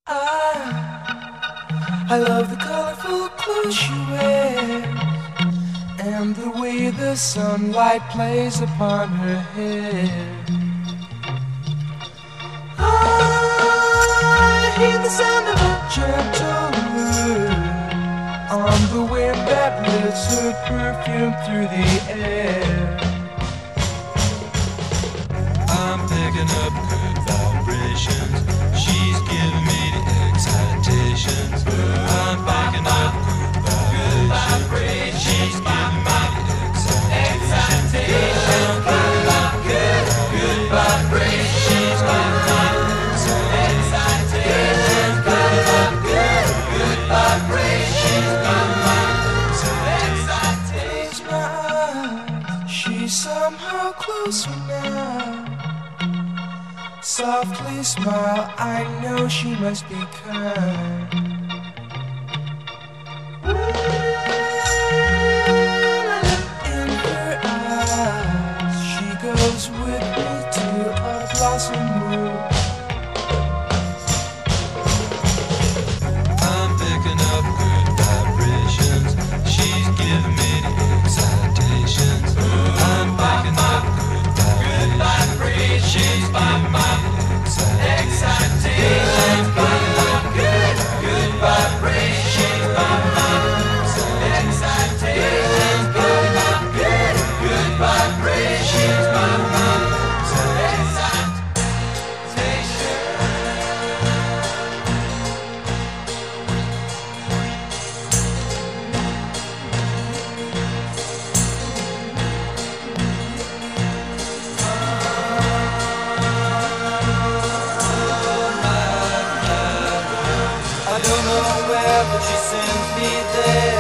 I love the colorful clothes she wears and the way the sunlight plays upon her hair. I hear the sound of a gentle wind on the wind that lifts her perfume through the air. I'm picking up good vibrations. She's giving me the excitations. I'm picking up good vibrations. She's giving me the excitations. Good vibrations. She's giving me the excitations. Good vibrations. She's giving me the excitations. She's somehow closer now. Softly smile, I know she must be kind. In her eyes, she goes with me to a blossom room. I'm picking up good vibrations. She's giving me the excitations. I'm picking up good vibrations. She's giving me the excitations. Good vibrations. Excitations. Good vibrations. I don't know where, but she sends me there.